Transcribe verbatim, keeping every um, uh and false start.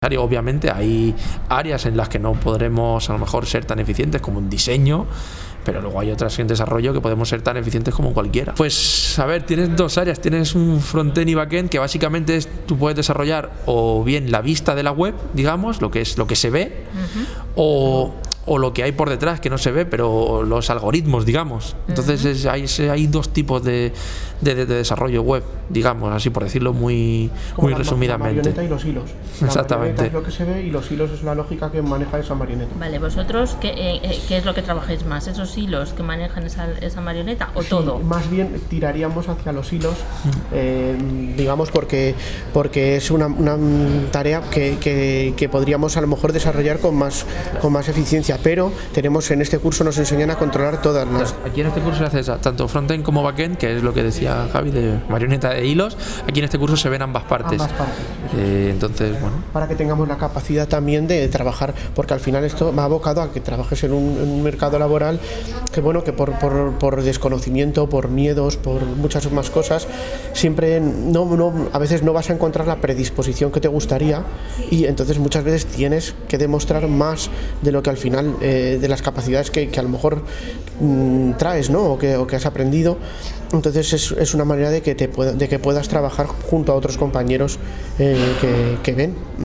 Obviamente hay áreas en las que no podremos a lo mejor ser tan eficientes como en diseño, pero luego hay otras en desarrollo que podemos ser tan eficientes como cualquiera. Pues a ver, tienes dos áreas, tienes un frontend y backend que básicamente es, tú puedes desarrollar o bien la vista de la web, digamos, lo que es lo que se ve, uh-huh. o, o lo que hay por detrás que no se ve, pero los algoritmos, digamos. Entonces es, hay, hay dos tipos de, de, de desarrollo web, digamos, así por decirlo muy, muy la, resumidamente. La marioneta y los hilos. La Exactamente. Es lo que se ve y los hilos es la lógica que maneja esa marioneta. Vale, vosotros, ¿qué, eh, ¿qué es lo que trabajáis más? ¿Esos hilos que manejan esa, esa marioneta o sí, todo? Más bien tiraríamos hacia los hilos, eh, digamos, porque, porque es una, una tarea que, que, que podríamos a lo mejor desarrollar con más, con más eficiencia, pero tenemos en este curso nos enseñan a controlar todas las... Aquí en este curso se hace tanto frontend como backend, que es lo que decía Javi de marioneta de hilos. Aquí en este curso se ven ambas partes. Ambas partes. Eh, entonces, bueno. Para que tengamos la capacidad también de trabajar, porque al final esto va abocado a que trabajes en un, en un mercado laboral que, bueno, que por, por, por desconocimiento, por miedos, por muchas más cosas, siempre no, no, a veces no vas a encontrar la predisposición que te gustaría y entonces muchas veces tienes que demostrar más de lo que al final, eh, de las capacidades que, que a lo mejor mmm, traes, ¿no? O que, o que has aprendido. Entonces es, es una manera de que, te pueda, de que puedas trabajar junto a otros compañeros eh, que, que ven